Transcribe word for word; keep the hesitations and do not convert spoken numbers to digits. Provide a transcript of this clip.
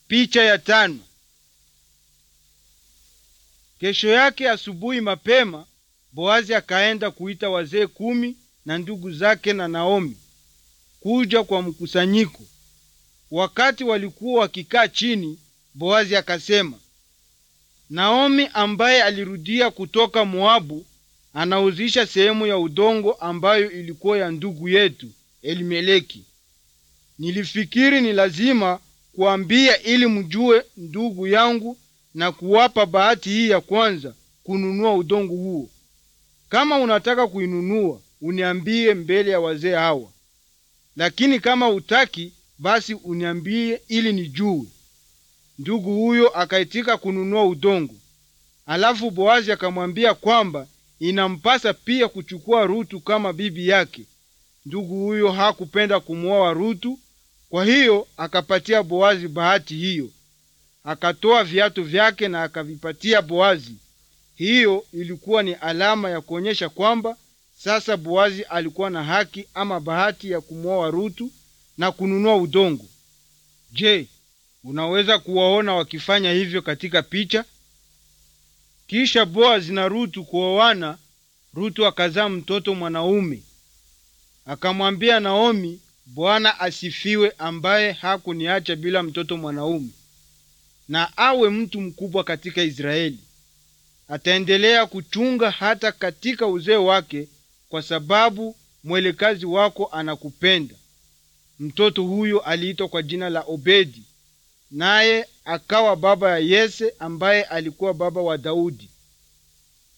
Picha ya tano. Kesho yake asubuhi mapema, Boazi akaenda kuita wazee kumi na ndugu zake na Naomi kuja kwa mkusanyiko. Wakati walikuwa wakikaa chini, Boazi akasema, Naomi ambaye alirudia kutoka Moabu anauzisha sehemu ya udongo ambayo ilikuwa ya ndugu yetu Elimeleki. Nilifikiri ni lazima kuambia ili mjue ndugu yangu na kuwapa bahati hii ya kwanza kununua udongo huo. Kama unataka kuinunua, uniambie mbele ya wazee hawa. Lakini kama utaki, basi uniambie ili nijue. Ndugu huyo akaitika kununua udongo. Alafu Boazi akamwambia kwamba inampasa pia kuchukua Rutu kama bibi yake. Ndugu huyo hakupenda kumuoa Rutu, kwa hiyo akapatia Boazi bahati hiyo. Akatoa viatu vyake na akavipatia Boazi. Hiyo ilikuwa ni alama ya kuonyesha kwamba sasa Boazi alikuwa na haki ama bahati ya kumuoa Rutu na kununua udongo. Je, unaweza kuwaona wakifanya hivyo katika picha? Kisha Boazi na Rutu kuoana, Rutu akazaa mtoto mwanaume. Akamwambia Naomi, Bwana asifiwe ambaye hakuniacha bila mtoto mwanaume, na awe mtu mkubwa katika Israeli. Ataendelea kuchunga hata katika uzee wake, kwa sababu mwelekazi wako anakupenda. Mtoto huyo aliitwa kwa jina la Obedi, naye akawa baba ya Yese ambaye alikuwa baba wa Daudi.